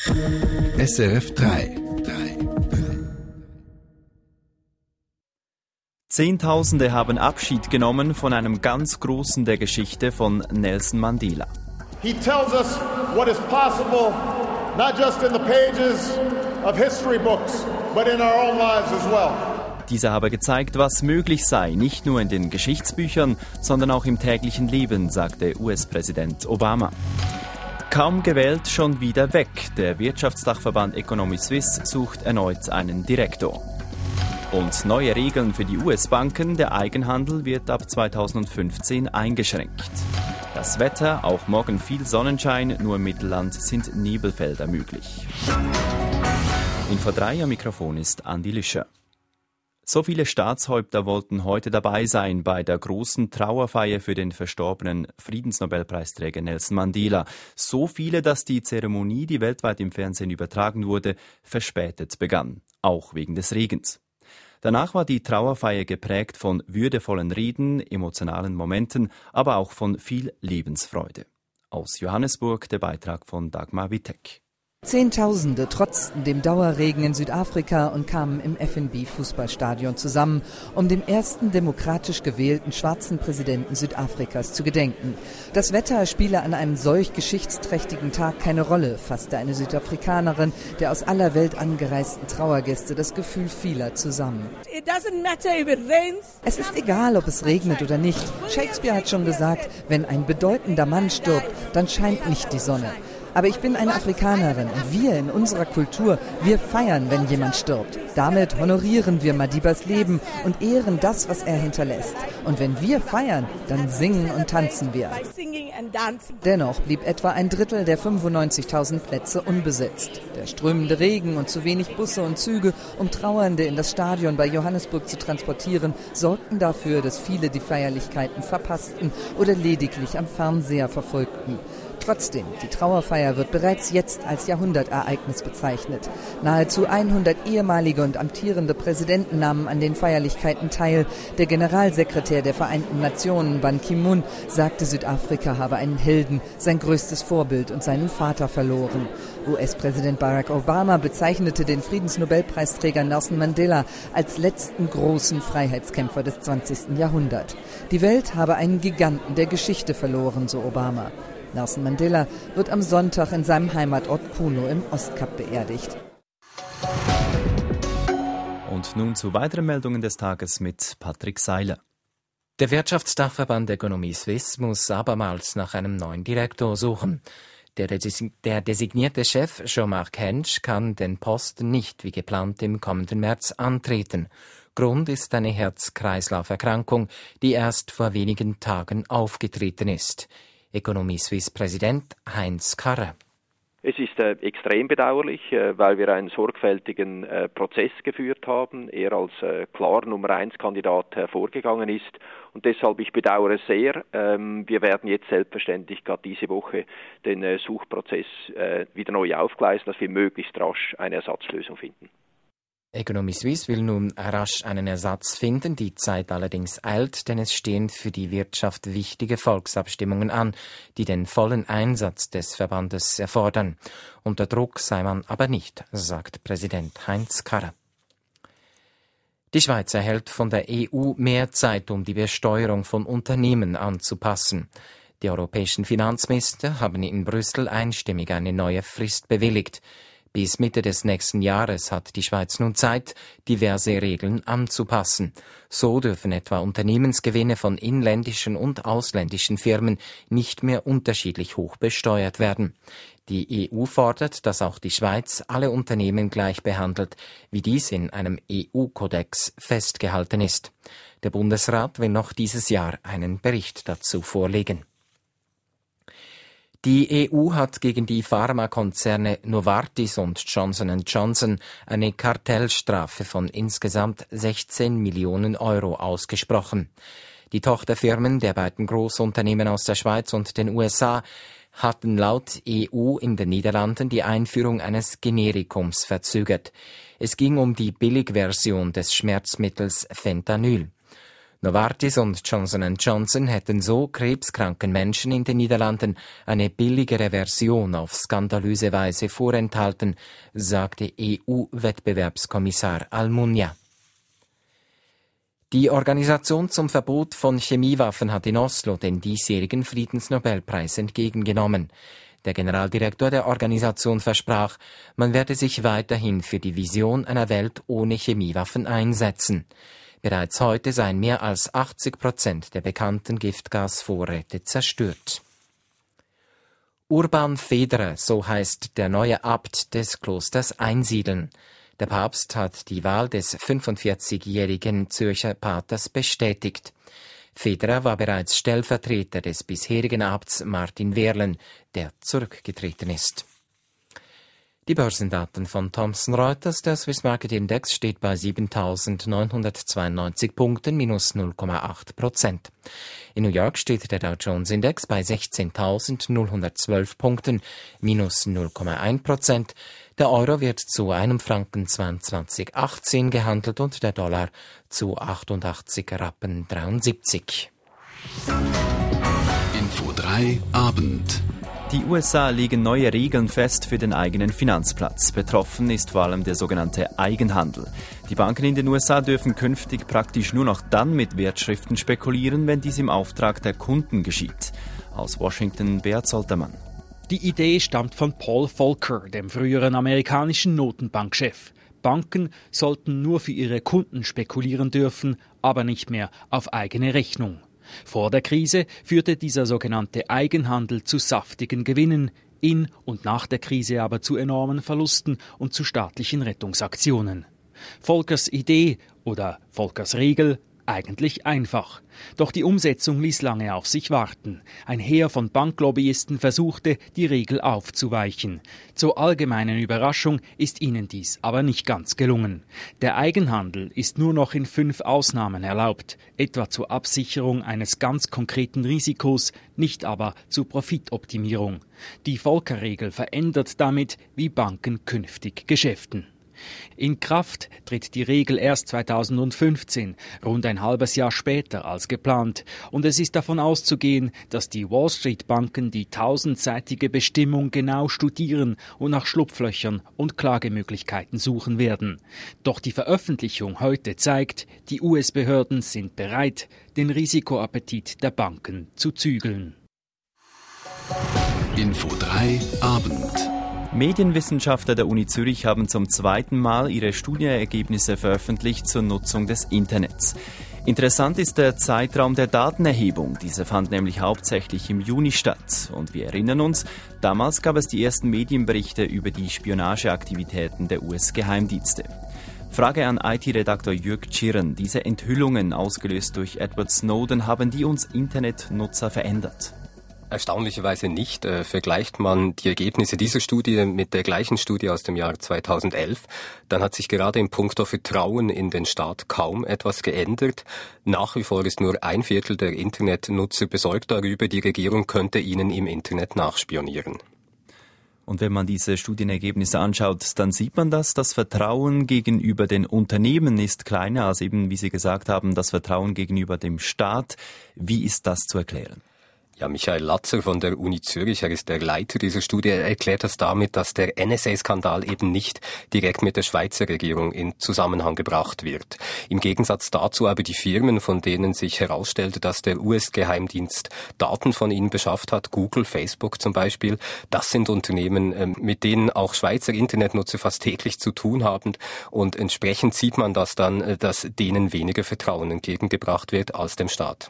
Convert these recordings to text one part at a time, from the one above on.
SRF 3. Zehntausende haben Abschied genommen von einem ganz Großen der Geschichte, von Nelson Mandela. He tells us what is possible, not just in the pages of history books, but in our own lives as well. Dieser habe gezeigt, was möglich sei, nicht nur in den Geschichtsbüchern, sondern auch im täglichen Leben, sagte US-Präsident Obama. Kaum gewählt, schon wieder weg. Der Wirtschaftsdachverband Economy Suisse sucht erneut einen Direktor. Und neue Regeln für die US-Banken. Der Eigenhandel wird ab 2015 eingeschränkt. Das Wetter, auch morgen viel Sonnenschein, nur im Mittelland sind Nebelfelder möglich. Info 3 am Mikrofon ist Andi Lüscher. So viele Staatshäupter wollten heute dabei sein bei der großen Trauerfeier für den verstorbenen Friedensnobelpreisträger Nelson Mandela. So viele, dass die Zeremonie, die weltweit im Fernsehen übertragen wurde, verspätet begann, auch wegen des Regens. Danach war die Trauerfeier geprägt von würdevollen Reden, emotionalen Momenten, aber auch von viel Lebensfreude. Aus Johannesburg der Beitrag von Dagmar Wittek. Zehntausende trotzten dem Dauerregen in Südafrika und kamen im FNB-Fußballstadion zusammen, um dem ersten demokratisch gewählten schwarzen Präsidenten Südafrikas zu gedenken. Das Wetter spiele an einem solch geschichtsträchtigen Tag keine Rolle, fasste eine Südafrikanerin der aus aller Welt angereisten Trauergäste das Gefühl vieler zusammen. Es ist egal, ob es regnet oder nicht. Shakespeare hat schon gesagt, wenn ein bedeutender Mann stirbt, dann scheint nicht die Sonne. Aber ich bin eine Afrikanerin und wir in unserer Kultur, wir feiern, wenn jemand stirbt. Damit honorieren wir Madibas Leben und ehren das, was er hinterlässt. Und wenn wir feiern, dann singen und tanzen wir. Dennoch blieb etwa ein Drittel der 95.000 Plätze unbesetzt. Der strömende Regen und zu wenig Busse und Züge, um Trauernde in das Stadion bei Johannesburg zu transportieren, sorgten dafür, dass viele die Feierlichkeiten verpassten oder lediglich am Fernseher verfolgten. Trotzdem, die Trauerfeier wird bereits jetzt als Jahrhundertereignis bezeichnet. Nahezu 100 ehemalige und amtierende Präsidenten nahmen an den Feierlichkeiten teil. Der Generalsekretär der Vereinten Nationen, Ban Ki-moon, sagte, Südafrika habe einen Helden, sein größtes Vorbild und seinen Vater verloren. US-Präsident Barack Obama bezeichnete den Friedensnobelpreisträger Nelson Mandela als letzten großen Freiheitskämpfer des 20. Jahrhunderts. Die Welt habe einen Giganten der Geschichte verloren, so Obama. Nelson Mandela wird am Sonntag in seinem Heimatort Kuno im Ostkap beerdigt. Und nun zu weiteren Meldungen des Tages mit Patrick Seiler. Der Wirtschaftsdachverband Economy Suisse muss abermals nach einem neuen Direktor suchen. Der designierte Chef Jean-Marc Hensch kann den Posten nicht wie geplant im kommenden März antreten. Grund ist eine Herz-Kreislauf-Erkrankung, die erst vor wenigen Tagen aufgetreten ist. Economy Suisse Präsident Heinz Karrer. Es ist extrem bedauerlich, weil wir einen sorgfältigen Prozess geführt haben. Er als klar Nummer 1 Kandidat hervorgegangen ist. Und deshalb, ich bedauere sehr, wir werden jetzt selbstverständlich gerade diese Woche den Suchprozess wieder neu aufgleisen, dass wir möglichst rasch eine Ersatzlösung finden. Economy Suisse will nun rasch einen Ersatz finden. Die Zeit allerdings eilt, denn es stehen für die Wirtschaft wichtige Volksabstimmungen an, die den vollen Einsatz des Verbandes erfordern. Unter Druck sei man aber nicht, sagt Präsident Heinz Karrer. Die Schweiz erhält von der EU mehr Zeit, um die Besteuerung von Unternehmen anzupassen. Die europäischen Finanzminister haben in Brüssel einstimmig eine neue Frist bewilligt. Bis Mitte des nächsten Jahres hat die Schweiz nun Zeit, diverse Regeln anzupassen. So dürfen etwa Unternehmensgewinne von inländischen und ausländischen Firmen nicht mehr unterschiedlich hoch besteuert werden. Die EU fordert, dass auch die Schweiz alle Unternehmen gleich behandelt, wie dies in einem EU-Kodex festgehalten ist. Der Bundesrat will noch dieses Jahr einen Bericht dazu vorlegen. Die EU hat gegen die Pharmakonzerne Novartis und Johnson & Johnson eine Kartellstrafe von insgesamt 16 Millionen Euro ausgesprochen. Die Tochterfirmen der beiden Großunternehmen aus der Schweiz und den USA hatten laut EU in den Niederlanden die Einführung eines Generikums verzögert. Es ging um die Billigversion des Schmerzmittels Fentanyl. Novartis und Johnson & Johnson hätten so krebskranken Menschen in den Niederlanden eine billigere Version auf skandalöse Weise vorenthalten, sagte EU-Wettbewerbskommissar Almunia. Die Organisation zum Verbot von Chemiewaffen hat in Oslo den diesjährigen Friedensnobelpreis entgegengenommen. Der Generaldirektor der Organisation versprach, man werde sich weiterhin für die Vision einer Welt ohne Chemiewaffen einsetzen. Bereits heute seien mehr als 80% der bekannten Giftgasvorräte zerstört. Urban Federer, so heißt der neue Abt des Klosters Einsiedeln. Der Papst hat die Wahl des 45-jährigen Zürcher Paters bestätigt. Federer war bereits Stellvertreter des bisherigen Abts Martin Wehrlen, der zurückgetreten ist. Die Börsendaten von Thomson Reuters. Der Swiss Market Index steht bei 7.992 Punkten, minus 0,8%. In New York steht der Dow Jones Index bei 16.012 Punkten, minus 0,1%. Der Euro wird zu einem Franken 22,18 gehandelt und der Dollar zu 88 Rappen 73. Info 3 Abend. Die USA legen neue Regeln fest für den eigenen Finanzplatz. Betroffen ist vor allem der sogenannte Eigenhandel. Die Banken in den USA dürfen künftig praktisch nur noch dann mit Wertschriften spekulieren, wenn dies im Auftrag der Kunden geschieht. Aus Washington, Beat Soltermann. Die Idee stammt von Paul Volcker, dem früheren amerikanischen Notenbankchef. Banken sollten nur für ihre Kunden spekulieren dürfen, aber nicht mehr auf eigene Rechnung. Vor der Krise führte dieser sogenannte Eigenhandel zu saftigen Gewinnen, in und nach der Krise aber zu enormen Verlusten und zu staatlichen Rettungsaktionen. Volckers Idee oder Volckers Regel eigentlich einfach. Doch die Umsetzung ließ lange auf sich warten. Ein Heer von Banklobbyisten versuchte, die Regel aufzuweichen. Zur allgemeinen Überraschung ist ihnen dies aber nicht ganz gelungen. Der Eigenhandel ist nur noch in 5 Ausnahmen erlaubt, etwa zur Absicherung eines ganz konkreten Risikos, nicht aber zur Profitoptimierung. Die Volcker-Regel verändert damit, wie Banken künftig geschäften. In Kraft tritt die Regel erst 2015, rund ein halbes Jahr später als geplant. Und es ist davon auszugehen, dass die Wall-Street-Banken die 1000-seitige Bestimmung genau studieren und nach Schlupflöchern und Klagemöglichkeiten suchen werden. Doch die Veröffentlichung heute zeigt, die US-Behörden sind bereit, den Risikoappetit der Banken zu zügeln. Info 3 Abend. Medienwissenschaftler der Uni Zürich haben zum zweiten Mal ihre Studienergebnisse veröffentlicht zur Nutzung des Internets. Interessant ist der Zeitraum der Datenerhebung. Diese fand nämlich hauptsächlich im Juni statt. Und wir erinnern uns, damals gab es die ersten Medienberichte über die Spionageaktivitäten der US-Geheimdienste. Frage an IT-Redaktor Jürg Tschirren. Diese Enthüllungen, ausgelöst durch Edward Snowden, haben die uns Internetnutzer verändert? Erstaunlicherweise nicht. Vergleicht man die Ergebnisse dieser Studie mit der gleichen Studie aus dem Jahr 2011, dann hat sich gerade in puncto Vertrauen in den Staat kaum etwas geändert. Nach wie vor ist nur 1/4 der Internetnutzer besorgt darüber, die Regierung könnte ihnen im Internet nachspionieren. Und wenn man diese Studienergebnisse anschaut, dann sieht man das Vertrauen gegenüber den Unternehmen ist kleiner als eben, wie Sie gesagt haben, das Vertrauen gegenüber dem Staat. Wie ist das zu erklären? Ja, Michael Latzer von der Uni Zürich, er ist der Leiter dieser Studie, er erklärt das damit, dass der NSA-Skandal eben nicht direkt mit der Schweizer Regierung in Zusammenhang gebracht wird. Im Gegensatz dazu aber die Firmen, von denen sich herausstellte, dass der US-Geheimdienst Daten von ihnen beschafft hat, Google, Facebook zum Beispiel, das sind Unternehmen, mit denen auch Schweizer Internetnutzer fast täglich zu tun haben und entsprechend sieht man das dann, dass denen weniger Vertrauen entgegengebracht wird als dem Staat.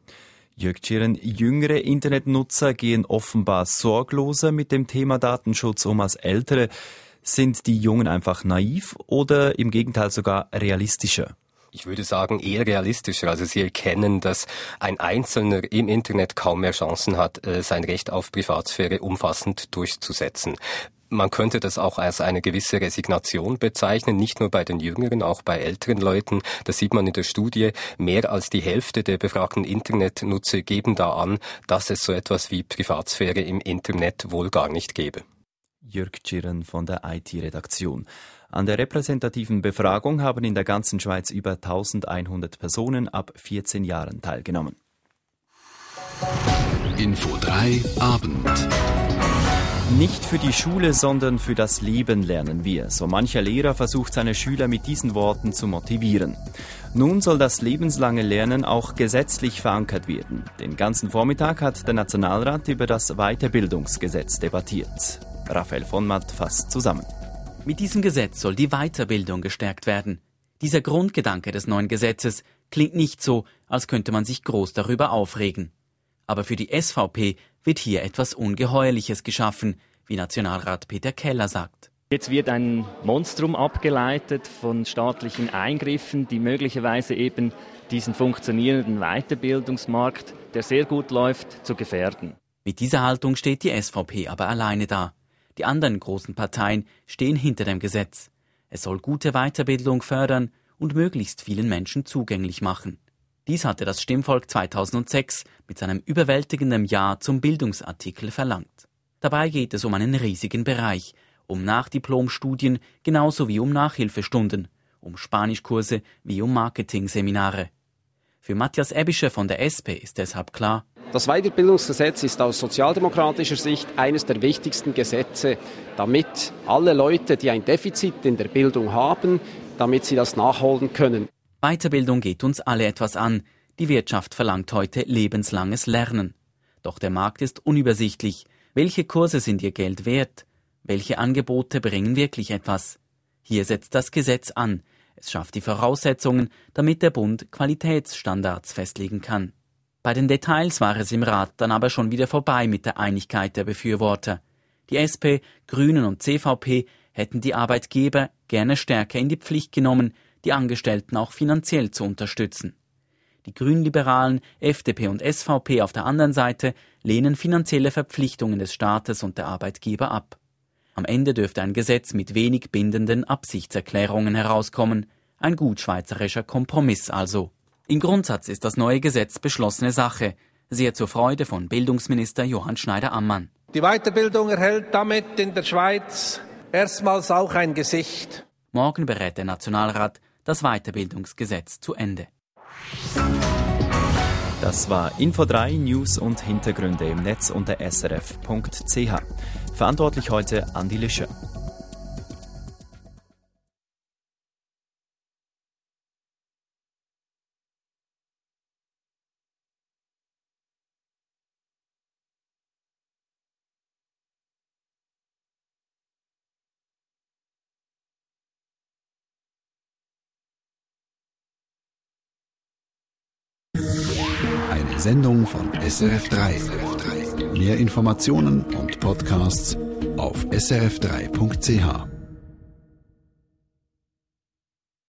Jürg Tschirren, jüngere Internetnutzer gehen offenbar sorgloser mit dem Thema Datenschutz um als ältere. Sind die Jungen einfach naiv oder im Gegenteil sogar realistischer? Ich würde sagen, eher realistischer. Also sie erkennen, dass ein Einzelner im Internet kaum mehr Chancen hat, sein Recht auf Privatsphäre umfassend durchzusetzen. Man könnte das auch als eine gewisse Resignation bezeichnen, nicht nur bei den Jüngeren, auch bei älteren Leuten. Das sieht man in der Studie. Mehr als die Hälfte der befragten Internetnutzer geben da an, dass es so etwas wie Privatsphäre im Internet wohl gar nicht gäbe. Jörg Tschirren von der IT-Redaktion. An der repräsentativen Befragung haben in der ganzen Schweiz über 1100 Personen ab 14 Jahren teilgenommen. Info 3 Abend. Nicht für die Schule, sondern für das Leben lernen wir. So mancher Lehrer versucht seine Schüler mit diesen Worten zu motivieren. Nun soll das lebenslange Lernen auch gesetzlich verankert werden. Den ganzen Vormittag hat der Nationalrat über das Weiterbildungsgesetz debattiert. Raphael von Matt fasst zusammen. Mit diesem Gesetz soll die Weiterbildung gestärkt werden. Dieser Grundgedanke des neuen Gesetzes klingt nicht so, als könnte man sich groß darüber aufregen. Aber für die SVP wird hier etwas Ungeheuerliches geschaffen, wie Nationalrat Peter Keller sagt. Jetzt wird ein Monstrum abgeleitet von staatlichen Eingriffen, die möglicherweise eben diesen funktionierenden Weiterbildungsmarkt, der sehr gut läuft, zu gefährden. Mit dieser Haltung steht die SVP aber alleine da. Die anderen großen Parteien stehen hinter dem Gesetz. Es soll gute Weiterbildung fördern und möglichst vielen Menschen zugänglich machen. Dies hatte das Stimmvolk 2006 mit seinem überwältigenden Ja zum Bildungsartikel verlangt. Dabei geht es um einen riesigen Bereich, um Nachdiplomstudien genauso wie um Nachhilfestunden, um Spanischkurse wie um Marketingseminare. Für Matthias Ebischer von der SP ist deshalb klar: Das Weiterbildungsgesetz ist aus sozialdemokratischer Sicht eines der wichtigsten Gesetze, damit alle Leute, die ein Defizit in der Bildung haben, damit sie das nachholen können. Weiterbildung geht uns alle etwas an. Die Wirtschaft verlangt heute lebenslanges Lernen. Doch der Markt ist unübersichtlich. Welche Kurse sind ihr Geld wert? Welche Angebote bringen wirklich etwas? Hier setzt das Gesetz an. Es schafft die Voraussetzungen, damit der Bund Qualitätsstandards festlegen kann. Bei den Details war es im Rat dann aber schon wieder vorbei mit der Einigkeit der Befürworter. Die SP, Grünen und CVP hätten die Arbeitgeber gerne stärker in die Pflicht genommen, die Angestellten auch finanziell zu unterstützen. Die Grünliberalen, FDP und SVP auf der anderen Seite lehnen finanzielle Verpflichtungen des Staates und der Arbeitgeber ab. Am Ende dürfte ein Gesetz mit wenig bindenden Absichtserklärungen herauskommen. Ein gut schweizerischer Kompromiss also. Im Grundsatz ist das neue Gesetz beschlossene Sache, sehr zur Freude von Bildungsminister Johann Schneider-Ammann. Die Weiterbildung erhält damit in der Schweiz erstmals auch ein Gesicht. Morgen berät der Nationalrat das Weiterbildungsgesetz zu Ende. Das war Info 3 News und Hintergründe im Netz unter srf.ch. Verantwortlich heute Andi Lischer. Eine Sendung von SRF3. Mehr Informationen und Podcasts auf srf3.ch.